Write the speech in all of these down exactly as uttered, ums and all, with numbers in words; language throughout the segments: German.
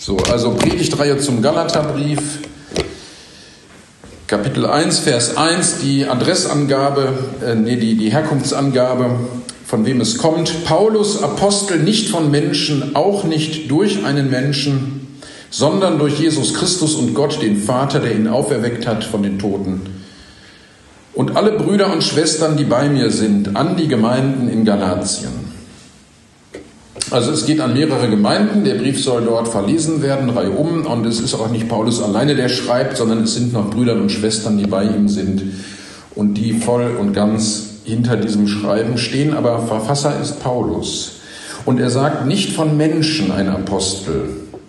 So, also Predigtreihe zum Galaterbrief, Kapitel eins, Vers eins, die Adressangabe, äh, nee, die, die Herkunftsangabe, von wem es kommt. Paulus, Apostel, nicht von Menschen, auch nicht durch einen Menschen, sondern durch Jesus Christus und Gott, den Vater, der ihn auferweckt hat von den Toten. Und alle Brüder und Schwestern, die bei mir sind, an die Gemeinden in Galatien. Also es geht an mehrere Gemeinden, der Brief soll dort verlesen werden, reihum, und es ist auch nicht Paulus alleine, der schreibt, sondern es sind noch Brüder und Schwestern, die bei ihm sind und die voll und ganz hinter diesem Schreiben stehen, aber Verfasser ist Paulus. Und er sagt nicht von Menschen ein Apostel,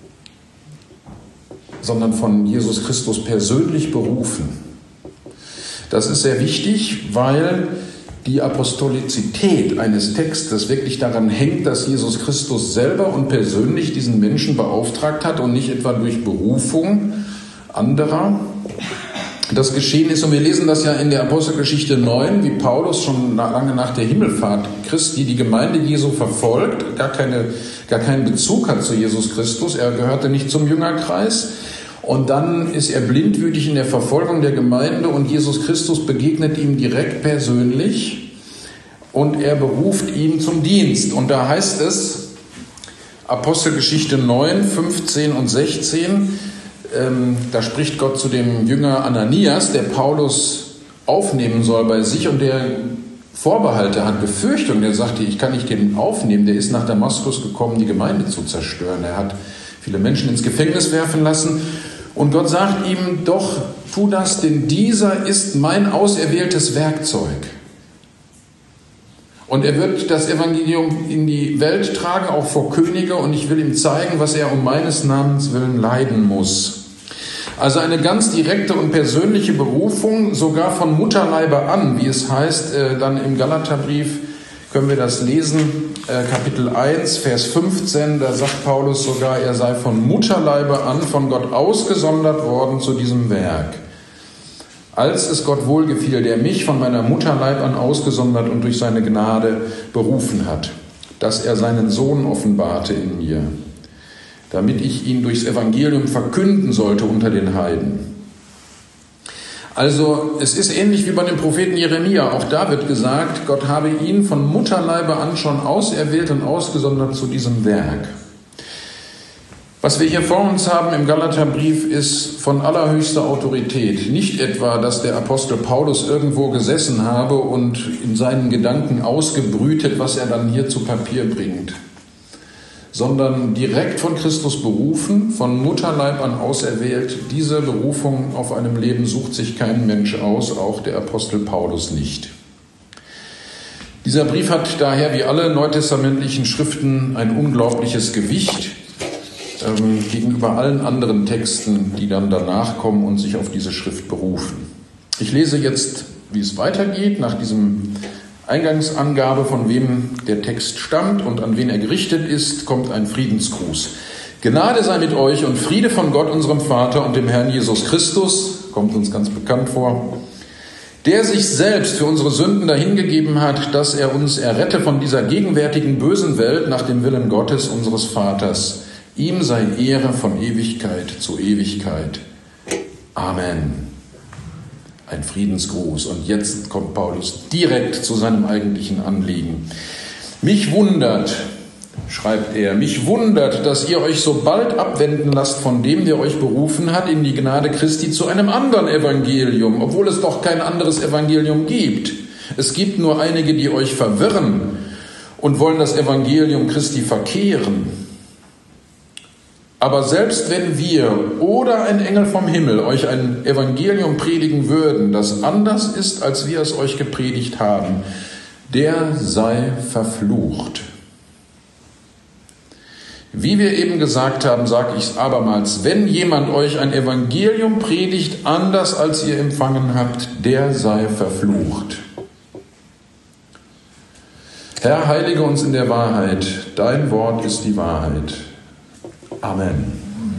sondern von Jesus Christus persönlich berufen. Das ist sehr wichtig, weil die Apostolizität eines Textes wirklich daran hängt, dass Jesus Christus selber und persönlich diesen Menschen beauftragt hat und nicht etwa durch Berufung anderer das geschehen ist. Und wir lesen das ja in der Apostelgeschichte neun, wie Paulus schon lange nach der Himmelfahrt Christi die Gemeinde Jesu verfolgt, gar, keine, gar keinen Bezug hat zu Jesus Christus, er gehörte nicht zum Jüngerkreis. Und dann ist er blindwütig in der Verfolgung der Gemeinde und Jesus Christus begegnet ihm direkt persönlich und er beruft ihn zum Dienst. Und da heißt es, Apostelgeschichte neun, fünfzehn und sechzehn, ähm, da spricht Gott zu dem Jünger Ananias, der Paulus aufnehmen soll bei sich und der Vorbehalte hat, Befürchtung, der sagte, ich kann nicht den aufnehmen, der ist nach Damaskus gekommen, die Gemeinde zu zerstören. Er hat viele Menschen ins Gefängnis werfen lassen. Und Gott sagt ihm, doch, tu das, denn dieser ist mein auserwähltes Werkzeug. Und er wird das Evangelium in die Welt tragen, auch vor Könige, und ich will ihm zeigen, was er um meines Namens willen leiden muss. Also eine ganz direkte und persönliche Berufung, sogar von Mutterleibe an, wie es heißt, äh, dann im Galaterbrief können wir das lesen, äh, Kapitel eins, Vers fünfzehn, da sagt Paulus sogar, er sei von Mutterleibe an von Gott ausgesondert worden zu diesem Werk. Als es Gott wohlgefiel, der mich von meiner Mutterleib an ausgesondert und durch seine Gnade berufen hat, dass er seinen Sohn offenbarte in mir, damit ich ihn durchs Evangelium verkünden sollte unter den Heiden. Also es ist ähnlich wie bei dem Propheten Jeremia. Auch da wird gesagt, Gott habe ihn von Mutterleibe an schon auserwählt und ausgesondert zu diesem Werk. Was wir hier vor uns haben im Galaterbrief ist von allerhöchster Autorität. Nicht etwa, dass der Apostel Paulus irgendwo gesessen habe und in seinen Gedanken ausgebrütet, was er dann hier zu Papier bringt, sondern direkt von Christus berufen, von Mutterleib an auserwählt. Diese Berufung auf einem Leben sucht sich kein Mensch aus, auch der Apostel Paulus nicht. Dieser Brief hat daher wie alle neutestamentlichen Schriften ein unglaubliches Gewicht ähm, gegenüber allen anderen Texten, die dann danach kommen und sich auf diese Schrift berufen. Ich lese jetzt, wie es weitergeht, nach diesem Eingangsangabe, von wem der Text stammt und an wen er gerichtet ist, kommt ein Friedensgruß. Gnade sei mit euch und Friede von Gott, unserem Vater und dem Herrn Jesus Christus, kommt uns ganz bekannt vor, der sich selbst für unsere Sünden dahingegeben hat, dass er uns errette von dieser gegenwärtigen bösen Welt nach dem Willen Gottes, unseres Vaters. Ihm sei Ehre von Ewigkeit zu Ewigkeit. Amen. Ein Friedensgruß. Und jetzt kommt Paulus direkt zu seinem eigentlichen Anliegen. Mich wundert, schreibt er, mich wundert, dass ihr euch so bald abwenden lasst von dem, der euch berufen hat, in die Gnade Christi zu einem anderen Evangelium, obwohl es doch kein anderes Evangelium gibt. Es gibt nur einige, die euch verwirren und wollen das Evangelium Christi verkehren. Aber selbst wenn wir oder ein Engel vom Himmel euch ein Evangelium predigen würden, das anders ist, als wir es euch gepredigt haben, der sei verflucht. Wie wir eben gesagt haben, sage ich es abermals, wenn jemand euch ein Evangelium predigt, anders als ihr empfangen habt, der sei verflucht. Herr, heilige uns in der Wahrheit, dein Wort ist die Wahrheit. Amen.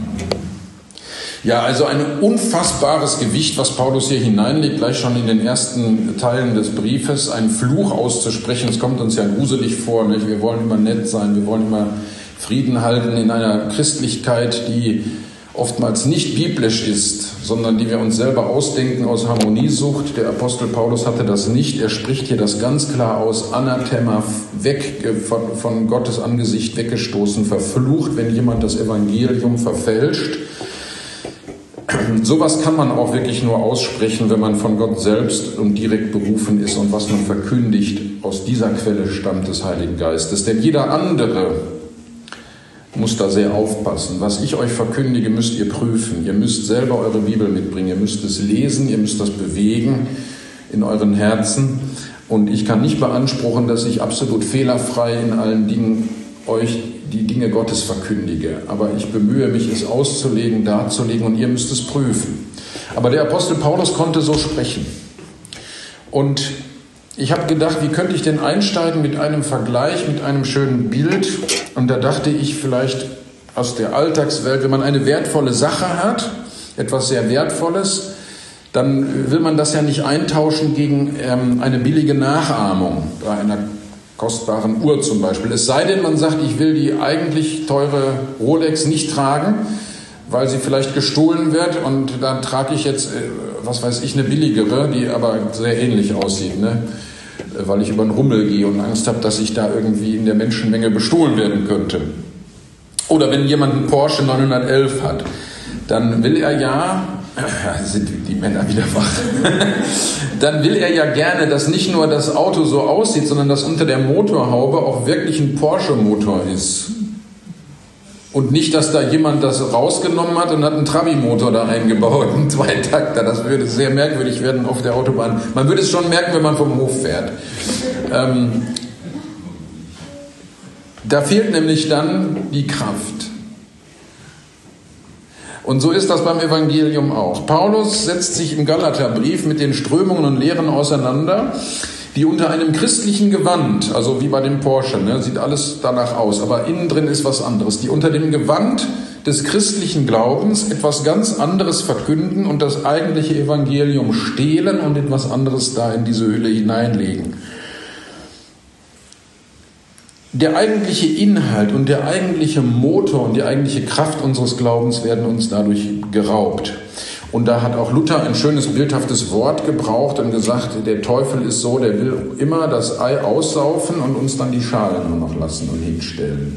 Ja, also ein unfassbares Gewicht, was Paulus hier hineinlegt, gleich schon in den ersten Teilen des Briefes, einen Fluch auszusprechen. Es kommt uns ja gruselig vor, nicht? Wir wollen immer nett sein, wir wollen immer Frieden halten in einer Christlichkeit, die oftmals nicht biblisch ist, sondern die wir uns selber ausdenken aus Harmoniesucht. Der Apostel Paulus hatte das nicht. Er spricht hier das ganz klar aus: Anathema, weg von, von Gottes Angesicht weggestoßen, verflucht, wenn jemand das Evangelium verfälscht. Sowas kann man auch wirklich nur aussprechen, wenn man von Gott selbst und direkt berufen ist, und was man verkündigt, aus dieser Quelle stammt des Heiligen Geistes. Denn jeder andere muss da sehr aufpassen. Was ich euch verkündige, müsst ihr prüfen. Ihr müsst selber eure Bibel mitbringen. Ihr müsst es lesen, ihr müsst das bewegen in euren Herzen. Und ich kann nicht beanspruchen, dass ich absolut fehlerfrei in allen Dingen euch die Dinge Gottes verkündige. Aber ich bemühe mich, es auszulegen, darzulegen, und ihr müsst es prüfen. Aber der Apostel Paulus konnte so sprechen. Und ich habe gedacht, wie könnte ich denn einsteigen mit einem Vergleich, mit einem schönen Bild? Und da dachte ich, vielleicht aus der Alltagswelt, wenn man eine wertvolle Sache hat, etwas sehr Wertvolles, dann will man das ja nicht eintauschen gegen ähm, eine billige Nachahmung bei einer kostbaren Uhr zum Beispiel. Es sei denn, man sagt, ich will die eigentlich teure Rolex nicht tragen, weil sie vielleicht gestohlen wird, und dann trage ich jetzt, was weiß ich, eine billigere, die aber sehr ähnlich aussieht, ne? Weil ich über den Rummel gehe und Angst habe, dass ich da irgendwie in der Menschenmenge bestohlen werden könnte. Oder wenn jemand einen Porsche neunhundertelf hat, dann will er ja, sind die Männer wieder wach, dann will er ja gerne, dass nicht nur das Auto so aussieht, sondern dass unter der Motorhaube auch wirklich ein Porsche-Motor ist. Und nicht, dass da jemand das rausgenommen hat und hat einen Trabi-Motor da eingebaut, einen Zweitakter. Das würde sehr merkwürdig werden auf der Autobahn. Man würde es schon merken, wenn man vom Hof fährt. Ähm, da fehlt nämlich dann die Kraft. Und so ist das beim Evangelium auch. Paulus setzt sich im Galaterbrief mit den Strömungen und Lehren auseinander, die unter einem christlichen Gewand, also wie bei dem Porsche, ne, sieht alles danach aus, aber innen drin ist was anderes, die unter dem Gewand des christlichen Glaubens etwas ganz anderes verkünden und das eigentliche Evangelium stehlen und etwas anderes da in diese Hülle hineinlegen. Der eigentliche Inhalt und der eigentliche Motor und die eigentliche Kraft unseres Glaubens werden uns dadurch geraubt. Und da hat auch Luther ein schönes, bildhaftes Wort gebraucht und gesagt, der Teufel ist so, der will immer das Ei aussaufen und uns dann die Schale nur noch lassen und hinstellen.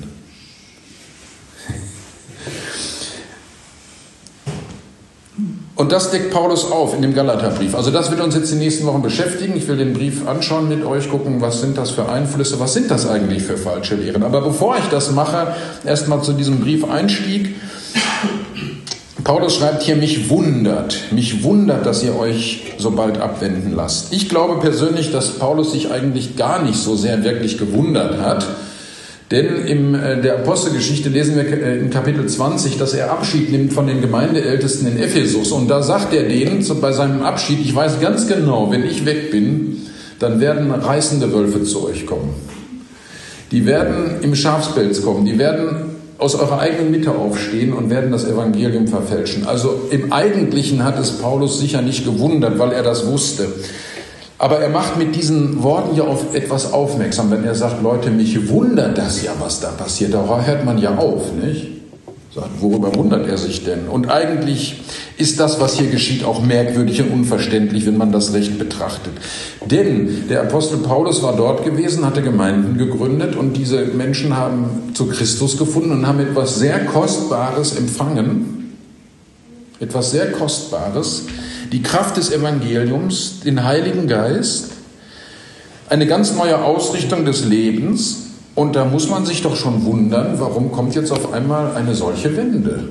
Und das deckt Paulus auf in dem Galaterbrief. Also das wird uns jetzt die nächsten Wochen beschäftigen. Ich will den Brief anschauen mit euch, gucken, was sind das für Einflüsse, was sind das eigentlich für falsche Lehren. Aber bevor ich das mache, erstmal zu diesem Briefeinstieg. Paulus schreibt hier, mich wundert, mich wundert, dass ihr euch so bald abwenden lasst. Ich glaube persönlich, dass Paulus sich eigentlich gar nicht so sehr wirklich gewundert hat. Denn in der Apostelgeschichte lesen wir in Kapitel zwanzig, dass er Abschied nimmt von den Gemeindeältesten in Ephesus. Und da sagt er denen bei seinem Abschied, ich weiß ganz genau, wenn ich weg bin, dann werden reißende Wölfe zu euch kommen. Die werden im Schafspelz kommen, die werden aus eurer eigenen Mitte aufstehen und werden das Evangelium verfälschen. Also im Eigentlichen hat es Paulus sicher nicht gewundert, weil er das wusste. Aber er macht mit diesen Worten ja auf etwas aufmerksam, wenn er sagt, Leute, mich wundert das ja, was da passiert. Da hört man ja auf, nicht? Sagt, worüber wundert er sich denn? Und eigentlich ist das, was hier geschieht, auch merkwürdig und unverständlich, wenn man das recht betrachtet. Denn der Apostel Paulus war dort gewesen, hatte Gemeinden gegründet und diese Menschen haben zu Christus gefunden und haben etwas sehr Kostbares empfangen. Etwas sehr Kostbares. Die Kraft des Evangeliums, den Heiligen Geist, eine ganz neue Ausrichtung des Lebens. Und da muss man sich doch schon wundern, warum kommt jetzt auf einmal eine solche Wende?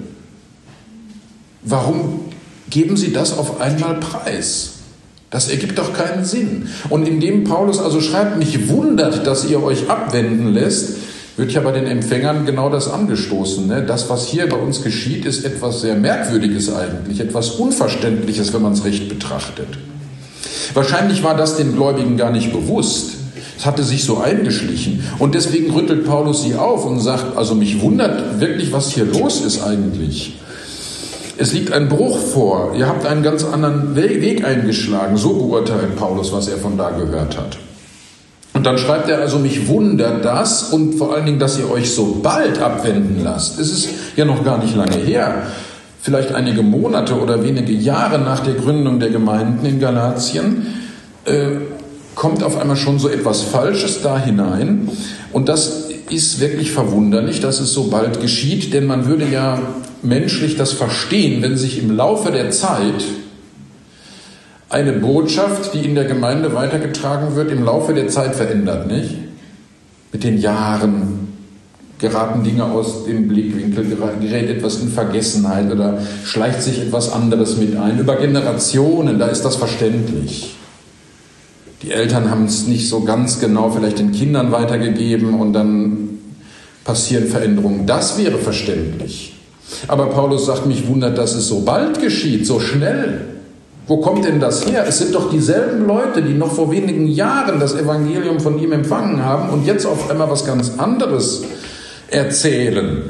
Warum geben Sie das auf einmal preis? Das ergibt doch keinen Sinn. Und indem Paulus also schreibt, mich wundert, dass ihr euch abwenden lässt, wird ja bei den Empfängern genau das angestoßen. Ne? Das, was hier bei uns geschieht, ist etwas sehr Merkwürdiges eigentlich, etwas Unverständliches, wenn man es recht betrachtet. Wahrscheinlich war das den Gläubigen gar nicht bewusst. Es hatte sich so eingeschlichen. Und deswegen rüttelt Paulus sie auf und sagt, also mich wundert wirklich, was hier los ist eigentlich. Es liegt ein Bruch vor. Ihr habt einen ganz anderen Weg eingeschlagen. So beurteilt Paulus, was er von da gehört hat. Und Und dann schreibt er also, mich wundert das und vor allen Dingen, dass ihr euch so bald abwenden lasst. Es ist ja noch gar nicht lange her, vielleicht einige Monate oder wenige Jahre nach der Gründung der Gemeinden in Galatien, äh, kommt auf einmal schon so etwas Falsches da hinein. Und das ist wirklich verwunderlich, dass es so bald geschieht, denn man würde ja menschlich das verstehen, wenn sich im Laufe der Zeit eine Botschaft, die in der Gemeinde weitergetragen wird, im Laufe der Zeit verändert, nicht? Mit den Jahren geraten Dinge aus dem Blickwinkel, gerät etwas in Vergessenheit oder schleicht sich etwas anderes mit ein. Über Generationen, da ist das verständlich. Die Eltern haben es nicht so ganz genau vielleicht den Kindern weitergegeben und dann passieren Veränderungen. Das wäre verständlich. Aber Paulus sagt, mich wundert, dass es so bald geschieht, so schnell. Wo kommt denn das her? Es sind doch dieselben Leute, die noch vor wenigen Jahren das Evangelium von ihm empfangen haben und jetzt auf einmal was ganz anderes erzählen.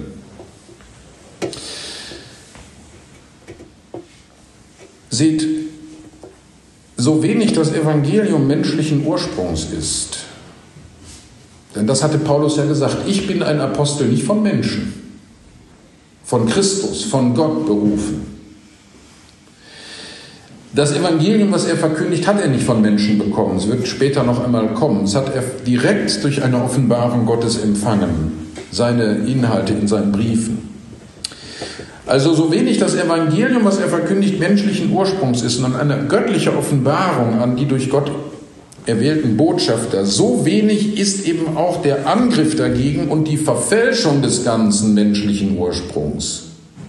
Seht, so wenig das Evangelium menschlichen Ursprungs ist, denn das hatte Paulus ja gesagt, ich bin ein Apostel nicht von Menschen, von Christus, von Gott berufen. Das Evangelium, was er verkündigt, hat er nicht von Menschen bekommen. Es wird später noch einmal kommen. Es hat er direkt durch eine Offenbarung Gottes empfangen, seine Inhalte in seinen Briefen. Also so wenig das Evangelium, was er verkündigt, menschlichen Ursprungs ist und eine göttliche Offenbarung an die durch Gott erwählten Botschafter, so wenig ist eben auch der Angriff dagegen und die Verfälschung des ganzen menschlichen Ursprungs.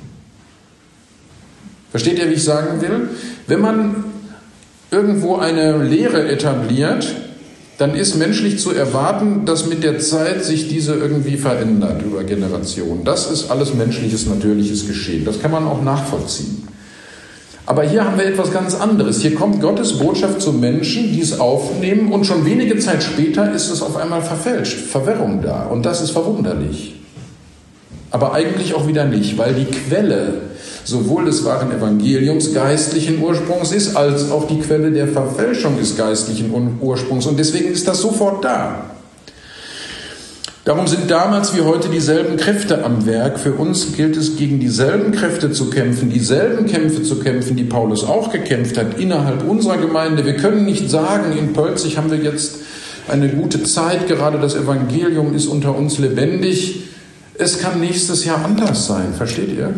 Versteht ihr, wie ich sagen will? Wenn man irgendwo eine Lehre etabliert, dann ist menschlich zu erwarten, dass mit der Zeit sich diese irgendwie verändert über Generationen. Das ist alles menschliches, natürliches Geschehen. Das kann man auch nachvollziehen. Aber hier haben wir etwas ganz anderes. Hier kommt Gottes Botschaft zu Menschen, die es aufnehmen und schon wenige Zeit später ist es auf einmal verfälscht, Verwirrung da. Und das ist verwunderlich. Aber eigentlich auch wieder nicht, weil die Quelle sowohl des wahren Evangeliums geistlichen Ursprungs ist, als auch die Quelle der Verfälschung ist geistlichen Ursprungs. Und deswegen ist das sofort da. Darum sind damals wie heute dieselben Kräfte am Werk. Für uns gilt es, gegen dieselben Kräfte zu kämpfen, dieselben Kämpfe zu kämpfen, die Paulus auch gekämpft hat innerhalb unserer Gemeinde. Wir können nicht sagen, in Pölzig haben wir jetzt eine gute Zeit, gerade das Evangelium ist unter uns lebendig. Es kann nächstes Jahr anders sein, versteht ihr?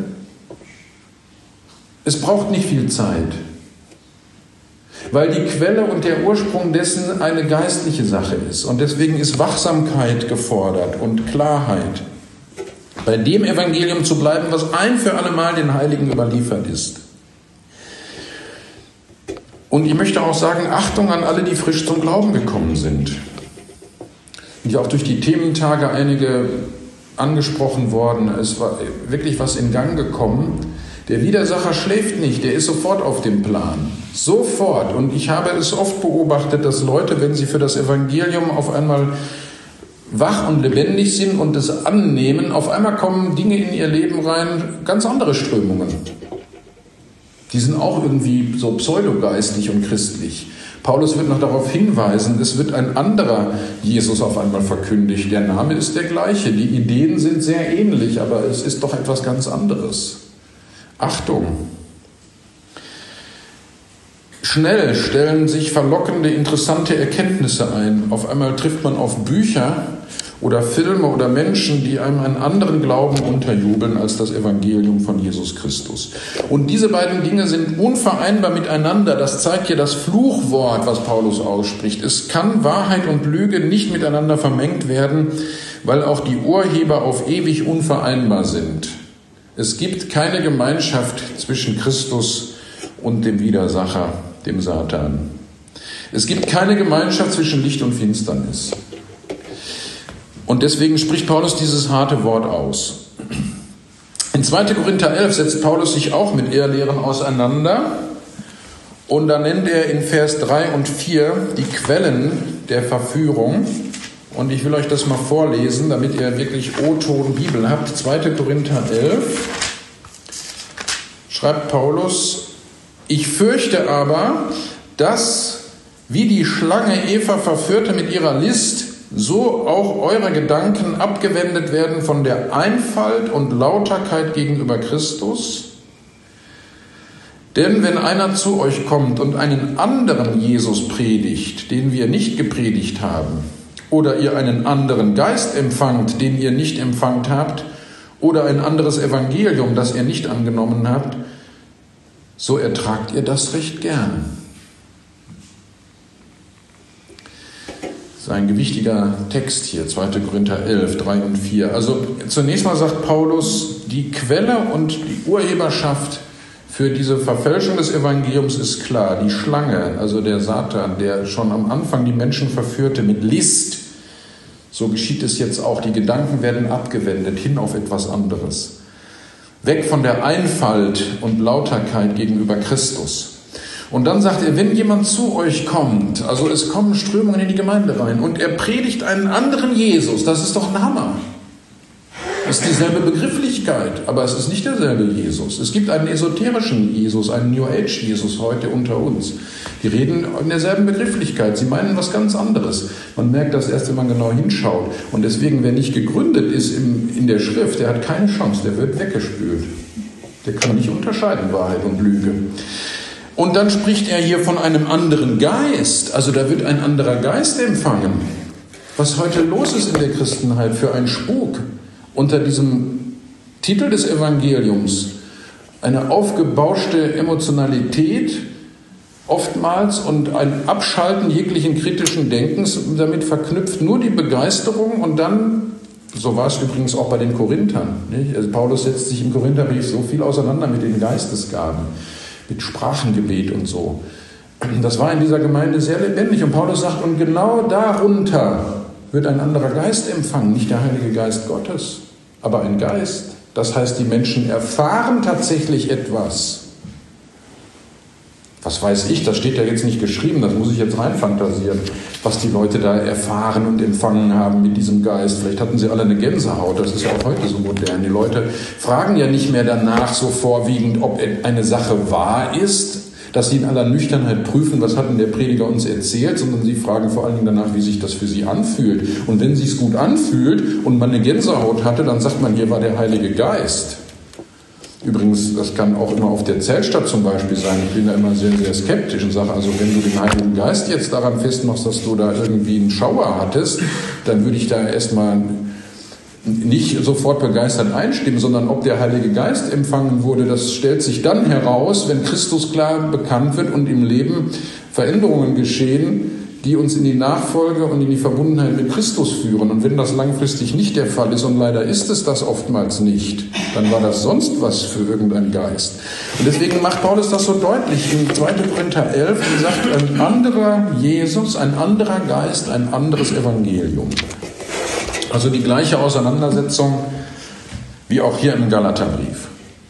Es braucht nicht viel Zeit, weil die Quelle und der Ursprung dessen eine geistliche Sache ist. Und deswegen ist Wachsamkeit gefordert und Klarheit, bei dem Evangelium zu bleiben, was ein für alle Mal den Heiligen überliefert ist. Und ich möchte auch sagen, Achtung an alle, die frisch zum Glauben gekommen sind. Und ja auch durch die Thementage einige angesprochen worden. Es war wirklich was in Gang gekommen. Der Widersacher schläft nicht, der ist sofort auf dem Plan. Sofort. Und ich habe es oft beobachtet, dass Leute, wenn sie für das Evangelium auf einmal wach und lebendig sind und es annehmen, auf einmal kommen Dinge in ihr Leben rein, ganz andere Strömungen. Die sind auch irgendwie so pseudogeistlich und christlich. Paulus wird noch darauf hinweisen, es wird ein anderer Jesus auf einmal verkündigt. Der Name ist der gleiche, die Ideen sind sehr ähnlich, aber es ist doch etwas ganz anderes. Achtung! Schnell stellen sich verlockende, interessante Erkenntnisse ein. Auf einmal trifft man auf Bücher oder Filme oder Menschen, die einem einen anderen Glauben unterjubeln als das Evangelium von Jesus Christus. Und diese beiden Dinge sind unvereinbar miteinander. Das zeigt ja das Fluchwort, was Paulus ausspricht. Es kann Wahrheit und Lüge nicht miteinander vermengt werden, weil auch die Urheber auf ewig unvereinbar sind. Es gibt keine Gemeinschaft zwischen Christus und dem Widersacher, dem Satan. Es gibt keine Gemeinschaft zwischen Licht und Finsternis. Und deswegen spricht Paulus dieses harte Wort aus. In zweiter Korinther elf setzt Paulus sich auch mit Irrlehren auseinander. Und da nennt er in Vers drei und vier die Quellen der Verführung. Und ich will euch das mal vorlesen, damit ihr wirklich O-Ton Bibel habt. zweiter Korinther elf schreibt Paulus: Ich fürchte aber, dass Wie die Schlange Eva verführte mit ihrer List, so auch eure Gedanken abgewendet werden von der Einfalt und Lauterkeit gegenüber Christus. Denn wenn einer zu euch kommt und einen anderen Jesus predigt, den wir nicht gepredigt haben, oder ihr einen anderen Geist empfangt, den ihr nicht empfangt habt, oder ein anderes Evangelium, das ihr nicht angenommen habt, so ertragt ihr das recht gern. Das ist ein gewichtiger Text hier, zweiter Korinther elf, drei und vier. Also zunächst mal sagt Paulus, die Quelle und die Urheberschaft für diese Verfälschung des Evangeliums ist klar. Die Schlange, also der Satan, der schon am Anfang die Menschen verführte mit List, so geschieht es jetzt auch. Die Gedanken werden abgewendet hin auf etwas anderes. Weg von der Einfalt und Lauterkeit gegenüber Christus. Und dann sagt er, wenn jemand zu euch kommt, also es kommen Strömungen in die Gemeinde rein und er predigt einen anderen Jesus, das ist doch ein Hammer. Es ist dieselbe Begrifflichkeit, aber es ist nicht derselbe Jesus. Es gibt einen esoterischen Jesus, einen New Age Jesus heute unter uns. Die reden in derselben Begrifflichkeit, sie meinen was ganz anderes. Man merkt das erst, wenn man genau hinschaut. Und deswegen, wer nicht gegründet ist in, in der Schrift, der hat keine Chance, der wird weggespült. Der kann nicht unterscheiden, Wahrheit und Lüge. Und dann spricht er hier von einem anderen Geist, also da wird ein anderer Geist empfangen. Was heute los ist in der Christenheit für ein Spuk unter diesem Titel des Evangeliums, eine aufgebauschte Emotionalität oftmals und ein Abschalten jeglichen kritischen Denkens, damit verknüpft nur die Begeisterung und dann, so war es übrigens auch bei den Korinthern, nicht? Also Paulus setzt sich im Korintherbrief so viel auseinander mit den Geistesgaben, mit Sprachengebet und so. Das war in dieser Gemeinde sehr lebendig und Paulus sagt, und genau darunter wird ein anderer Geist empfangen, nicht der Heilige Geist Gottes, aber ein Geist. Das heißt, die Menschen erfahren tatsächlich etwas. Was weiß ich, das steht ja jetzt nicht geschrieben, das muss ich jetzt reinfantasieren, was die Leute da erfahren und empfangen haben mit diesem Geist. Vielleicht hatten sie alle eine Gänsehaut, das ist ja auch heute so modern. Die Leute fragen ja nicht mehr danach so vorwiegend, ob eine Sache wahr ist, dass sie in aller Nüchternheit prüfen, was hat denn der Prediger uns erzählt, sondern sie fragen vor allen Dingen danach, wie sich das für sie anfühlt. Und wenn es sich gut anfühlt und man eine Gänsehaut hatte, dann sagt man, hier war der Heilige Geist. Übrigens, das kann auch immer auf der Zeltstadt zum Beispiel sein. Ich bin da immer sehr, sehr skeptisch und sage, also wenn du den Heiligen Geist jetzt daran festmachst, dass du da irgendwie einen Schauer hattest, dann würde ich da erstmal nicht sofort begeistert einstimmen, sondern ob der Heilige Geist empfangen wurde, das stellt sich dann heraus, wenn Christus klar bekannt wird und im Leben Veränderungen geschehen, die uns in die Nachfolge und in die Verbundenheit mit Christus führen. Und wenn das langfristig nicht der Fall ist, und leider ist es das oftmals nicht, dann war das sonst was für irgendein Geist. Und deswegen macht Paulus das so deutlich in zweiter Korinther elf und sagt, ein anderer Jesus, ein anderer Geist, ein anderes Evangelium. Also die gleiche Auseinandersetzung wie auch hier im Galaterbrief.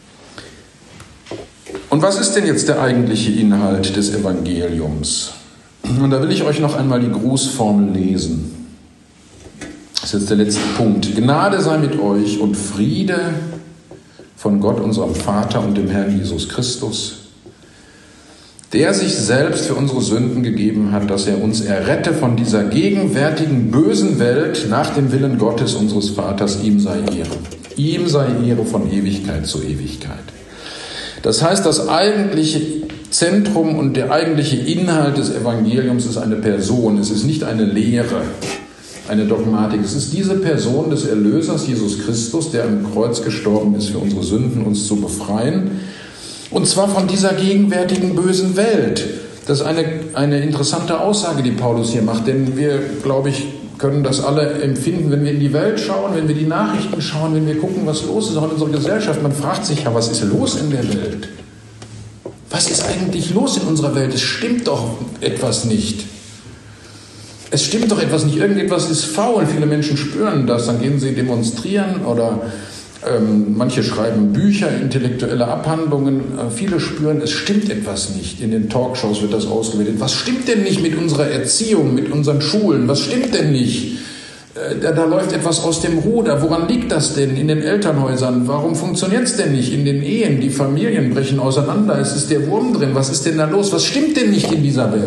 Und was ist denn jetzt der eigentliche Inhalt des Evangeliums? Und da will ich euch noch einmal die Grußformel lesen. Das ist jetzt der letzte Punkt. Gnade sei mit euch und Friede von Gott, unserem Vater und dem Herrn Jesus Christus, der sich selbst für unsere Sünden gegeben hat, dass er uns errette von dieser gegenwärtigen bösen Welt nach dem Willen Gottes, unseres Vaters. Ihm sei Ehre. Ihm sei Ehre von Ewigkeit zu Ewigkeit. Das heißt, das eigentliche Zentrum und der eigentliche Inhalt des Evangeliums ist eine Person. Es ist nicht eine Lehre, eine Dogmatik. Es ist diese Person des Erlösers, Jesus Christus, der am Kreuz gestorben ist für unsere Sünden, uns zu befreien. Und zwar von dieser gegenwärtigen bösen Welt. Das ist eine, eine interessante Aussage, die Paulus hier macht, denn wir, glaube ich, können das alle empfinden, wenn wir in die Welt schauen, wenn wir die Nachrichten schauen, wenn wir gucken, was los ist auch in unserer Gesellschaft. Man fragt sich ja, was ist los in der Welt? Was ist eigentlich los in unserer Welt? Es stimmt doch etwas nicht. Es stimmt doch etwas nicht. Irgendetwas ist faul. Viele Menschen spüren das. Dann gehen sie demonstrieren oder ähm, manche schreiben Bücher, intellektuelle Abhandlungen. Äh, viele spüren, es stimmt etwas nicht. In den Talkshows wird das ausgewertet. Was stimmt denn nicht mit unserer Erziehung, mit unseren Schulen? Was stimmt denn nicht? Äh, da, da läuft etwas aus dem Ruder. Woran liegt das denn in den Elternhäusern? Warum funktioniert es denn nicht in den Ehen? Die Familien brechen auseinander. Es ist der Wurm drin. Was ist denn da los? Was stimmt denn nicht in dieser Welt?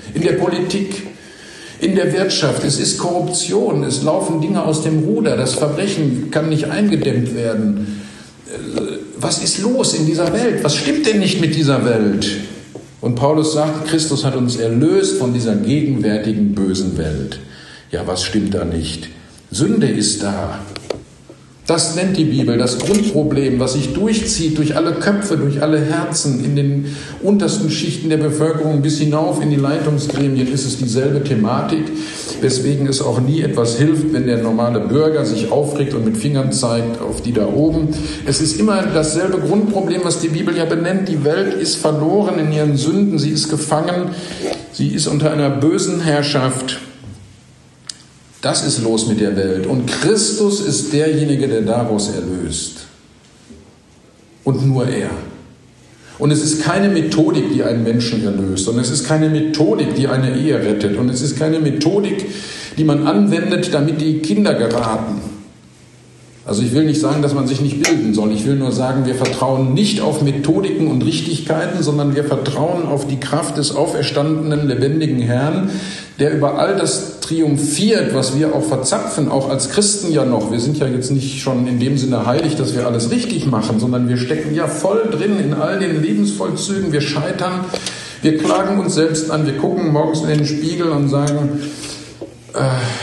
in der Politik, in der Wirtschaft. Es ist Korruption, es laufen Dinge aus dem Ruder, das Verbrechen kann nicht eingedämmt werden. Was ist los in dieser Welt? Was stimmt denn nicht mit dieser Welt? Und Paulus sagt, Christus hat uns erlöst von dieser gegenwärtigen bösen Welt. Ja, was stimmt da nicht? Sünde ist da. Das nennt die Bibel das Grundproblem, was sich durchzieht durch alle Köpfe, durch alle Herzen, in den untersten Schichten der Bevölkerung bis hinauf in die Leitungsgremien ist es dieselbe Thematik, weswegen es auch nie etwas hilft, wenn der normale Bürger sich aufregt und mit Fingern zeigt auf die da oben. Es ist immer dasselbe Grundproblem, was die Bibel ja benennt. Die Welt ist verloren in ihren Sünden, sie ist gefangen, sie ist unter einer bösen Herrschaft. Das ist los mit der Welt. Und Christus ist derjenige, der daraus erlöst. Und nur er. Und es ist keine Methodik, die einen Menschen erlöst. Und es ist keine Methodik, die eine Ehe rettet. Und es ist keine Methodik, die man anwendet, damit die Kinder geraten. Also ich will nicht sagen, dass man sich nicht bilden soll. Ich will nur sagen, wir vertrauen nicht auf Methodiken und Richtigkeiten, sondern wir vertrauen auf die Kraft des auferstandenen, lebendigen Herrn, der über all das triumphiert, was wir auch verzapfen, auch als Christen ja noch. Wir sind ja jetzt nicht schon in dem Sinne heilig, dass wir alles richtig machen, sondern wir stecken ja voll drin in all den Lebensvollzügen. Wir scheitern, wir klagen uns selbst an, wir gucken morgens in den Spiegel und sagen, äh,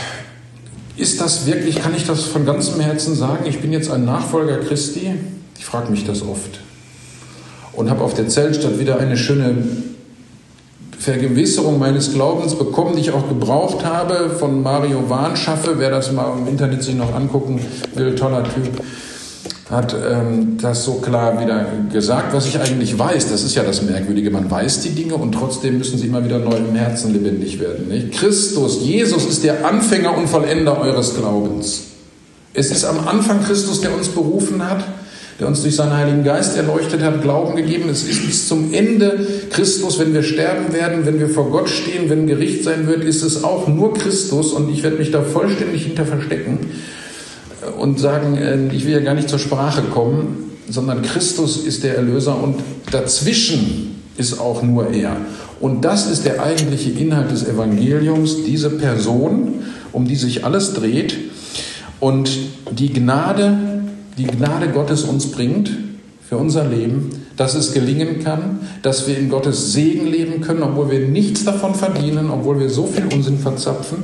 ist das wirklich, kann ich das von ganzem Herzen sagen, ich bin jetzt ein Nachfolger Christi? Ich frage mich das oft. Und habe auf der Zeltstadt wieder eine schöne Vergewisserung meines Glaubens bekommen, die ich auch gebraucht habe, von Mario Warnschaffe. Wer das mal im Internet sich noch angucken will, toller Typ, hat ähm, das so klar wieder gesagt, was ich eigentlich weiß. Das ist ja das Merkwürdige, man weiß die Dinge und trotzdem müssen sie immer wieder neu im Herzen lebendig werden. Nicht? Christus, Jesus ist der Anfänger und Vollender eures Glaubens. Es ist am Anfang Christus, der uns berufen hat, der uns durch seinen Heiligen Geist erleuchtet hat, Glauben gegeben. Es ist bis zum Ende Christus, wenn wir sterben werden, wenn wir vor Gott stehen, wenn Gericht sein wird, ist es auch nur Christus und ich werde mich da vollständig hinter verstecken und sagen, ich will ja gar nicht zur Sprache kommen, sondern Christus ist der Erlöser und dazwischen ist auch nur er. Und das ist der eigentliche Inhalt des Evangeliums, diese Person, um die sich alles dreht und die Gnade, die Gnade Gottes uns bringt für unser Leben, dass es gelingen kann, dass wir in Gottes Segen leben können, obwohl wir nichts davon verdienen, obwohl wir so viel Unsinn verzapfen.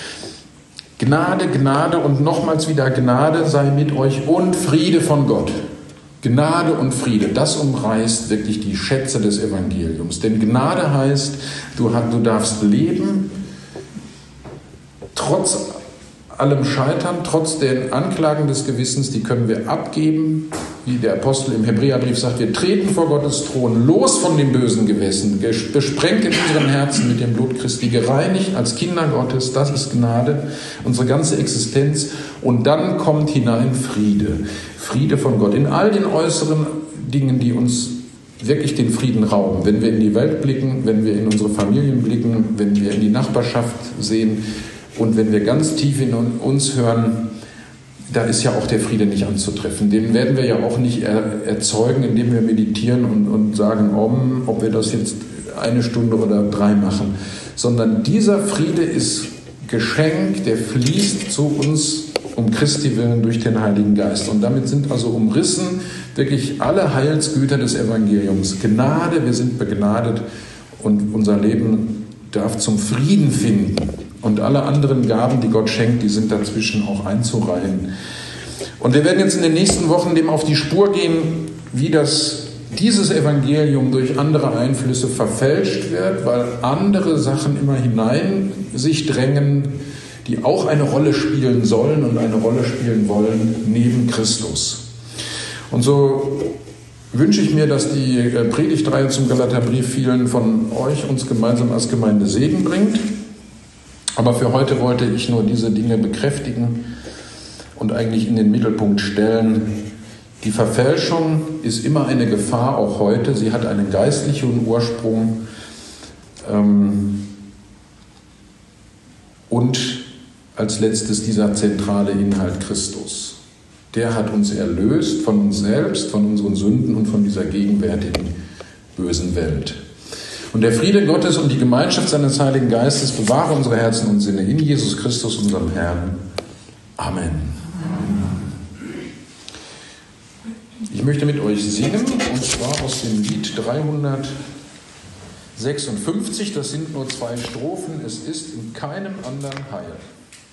Gnade, Gnade und nochmals wieder Gnade sei mit euch und Friede von Gott. Gnade und Friede, das umreißt wirklich die Schätze des Evangeliums. Denn Gnade heißt, du, du darfst leben, trotz allem Scheitern, trotz den Anklagen des Gewissens, die können wir abgeben. Wie der Apostel im Hebräerbrief sagt, wir treten vor Gottes Thron, los von dem bösen Gewissen, besprengt in unseren Herzen mit dem Blut Christi, gereinigt als Kinder Gottes, das ist Gnade, unsere ganze Existenz. Und dann kommt hinein Friede, Friede von Gott in all den äußeren Dingen, die uns wirklich den Frieden rauben. Wenn wir in die Welt blicken, wenn wir in unsere Familien blicken, wenn wir in die Nachbarschaft sehen, und wenn wir ganz tief in uns hören, da ist ja auch der Friede nicht anzutreffen. Den werden wir ja auch nicht er, erzeugen, indem wir meditieren und, und sagen, om, ob wir das jetzt eine Stunde oder drei machen. Sondern dieser Friede ist Geschenk, der fließt zu uns um Christi willen durch den Heiligen Geist. Und damit sind also umrissen wirklich alle Heilsgüter des Evangeliums. Gnade, wir sind begnadet und unser Leben darf zum Frieden finden. Und alle anderen Gaben, die Gott schenkt, die sind dazwischen auch einzureihen. Und wir werden jetzt in den nächsten Wochen dem auf die Spur gehen, wie das, dieses Evangelium durch andere Einflüsse verfälscht wird, weil andere Sachen immer hinein sich drängen, die auch eine Rolle spielen sollen und eine Rolle spielen wollen neben Christus. Und so wünsche ich mir, dass die Predigtreihe zum Galaterbrief vielen von euch uns gemeinsam als Gemeinde Segen bringt. Aber für heute wollte ich nur diese Dinge bekräftigen und eigentlich in den Mittelpunkt stellen. Die Verfälschung ist immer eine Gefahr, auch heute. Sie hat einen geistlichen Ursprung ähm, und als letztes dieser zentrale Inhalt Christus. Der hat uns erlöst von uns selbst, von unseren Sünden und von dieser gegenwärtigen bösen Welt. Und der Friede Gottes und die Gemeinschaft seines Heiligen Geistes bewahre unsere Herzen und Sinne in Jesus Christus, unserem Herrn. Amen. Ich möchte mit euch singen, und zwar aus dem Lied dreihundertsechsundfünfzig. Das sind nur zwei Strophen. Es ist in keinem anderen Heil.